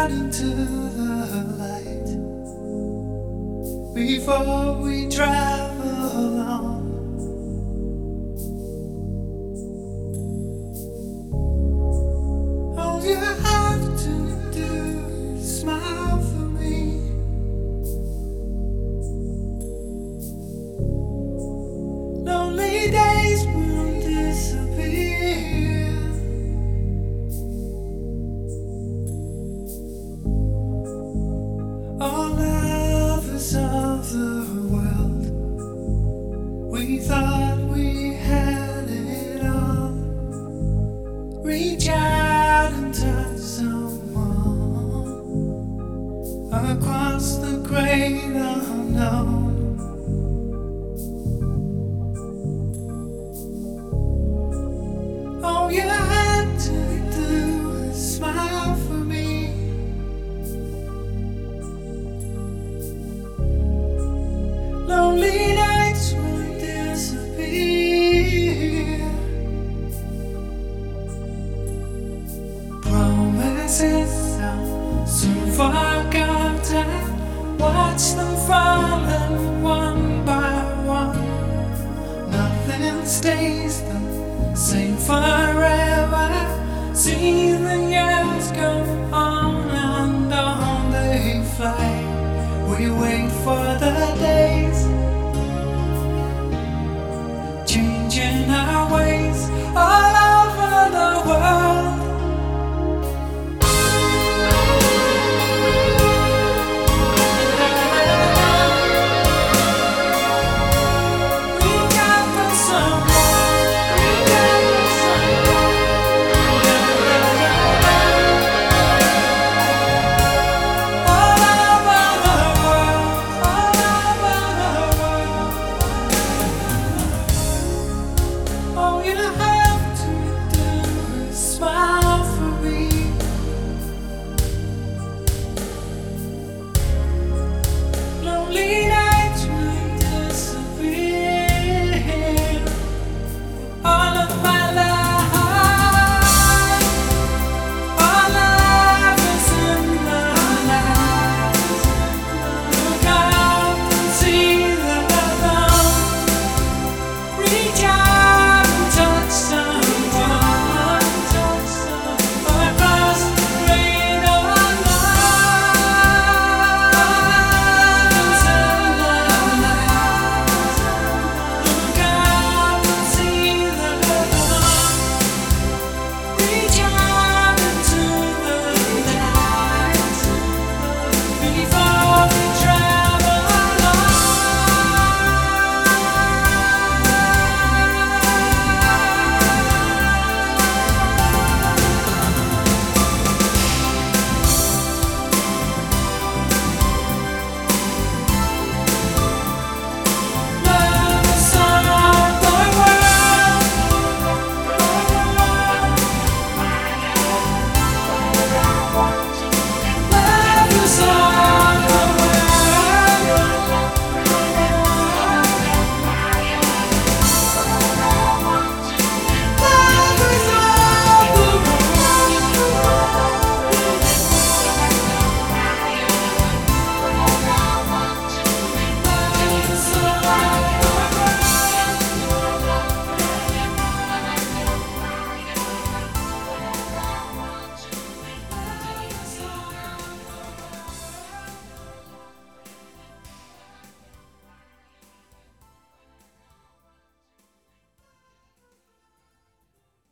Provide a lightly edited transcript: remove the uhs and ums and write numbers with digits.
out into the light before we travel on. All you have to do is smile for me. Lonely days will disappear. All lovers of the world, we thought we had it all. Reach out and touch someone across the great unknown. All you had to do is smile for me. Lonely nights will disappear. Promises are soon forgotten. Watch them falling one by one. Nothing stays the same forever. See the years go on and on they fly. We wait for the days, changing our ways.